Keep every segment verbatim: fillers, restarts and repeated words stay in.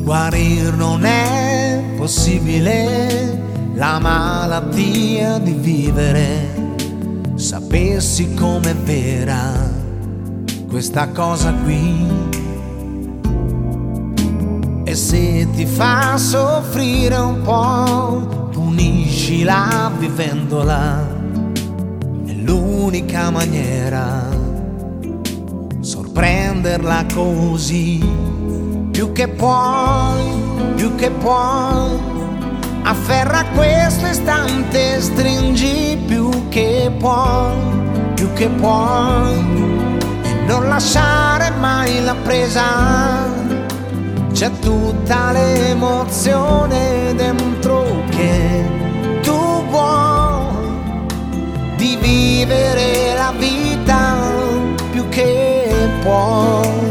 Guarir non è possibile, la malattia di vivere. Sapessi com'è vera questa cosa qui, e se ti fa soffrire un po', puniscila vivendola. È l'unica maniera, sorprenderla così. Più che puoi, più che puoi, afferra questo istante, stringi più che puoi, più che puoi, e non lasciare mai la presa. C'è tutta l'emozione dentro che tu vuoi, di vivere la vita più che puoi.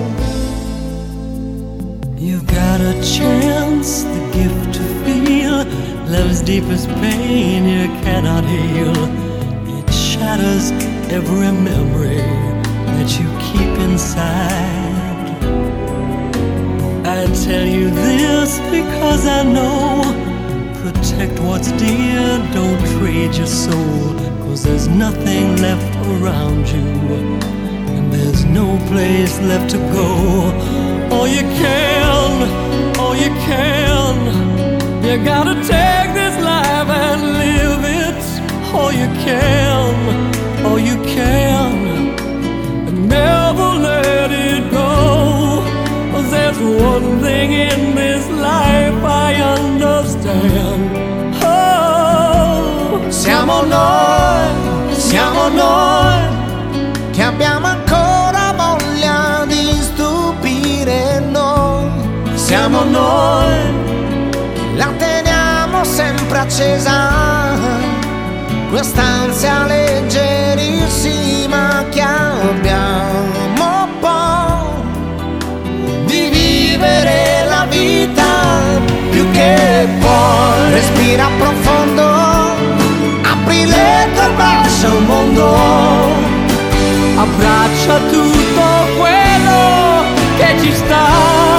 You've got a chance, the gift to feel love's deepest pain you cannot heal. It shatters every memory that you keep inside. I tell you this because I know, protect what's dear, don't trade your soul, 'cause there's nothing left around you, and there's no place left to go. All you can, all you can, you gotta take this life and live it. All you can, all you can, and never let it go. 'Cause there's one thing in this life I understand. Oh, siamo noi, siamo noi, che abbiamo ancora voglia di stupire noi. Siamo noi, la teniamo sempre accesa, quest'ansia leggerissima che abbiamo poi, di vivere la vita più che puoi. Respira profondo, apri le tue braccia al mondo, abbraccia tutto quello che ci sta,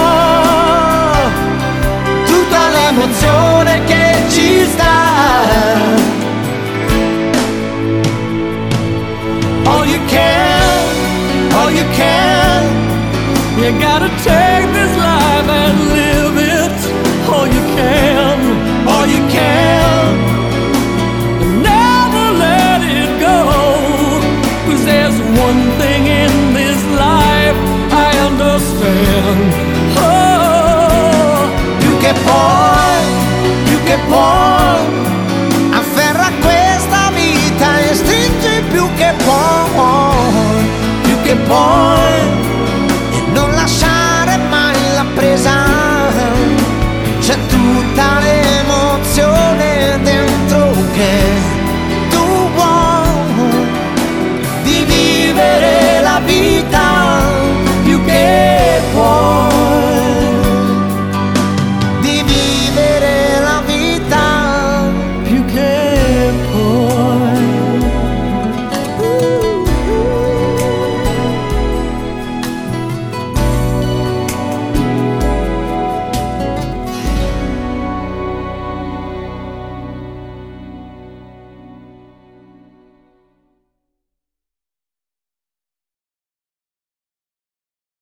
l'emozione che ci sta. All you can, all you can, you gotta take this life and live it. All you can, all you can, and never let it go. 'Cause there's one thing in this life I understand. Oh, più che puoi, più che puoi, afferra questa vita e stringi più che puoi, più che puoi.